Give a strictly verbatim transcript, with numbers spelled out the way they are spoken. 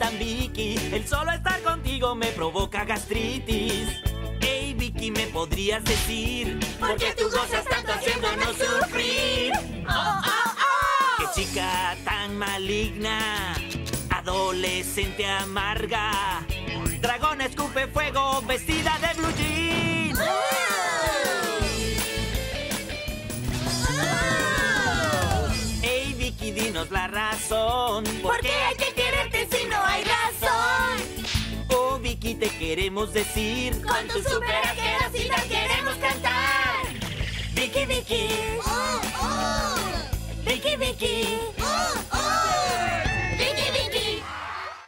Gran Vicky, el solo estar contigo me provoca gastritis. Hey Vicky, ¿me podrías decir por qué tú gozas tanto haciéndonos sufrir? ¡Oh, oh, oh! ¡Qué chica tan maligna! Adolescente amarga. Dragón escupe fuego vestida de blue jean. ¡Oh! ¡Oh! Hey Vicky, dinos la razón. ¿Por qué hay que quererte si no hay razón? Oh Vicky, te queremos decir, con tu super asquerosidad queremos cantar. Vicky, Vicky, ¡Oh, oh! Vicky, Vicky, ¡Oh, oh!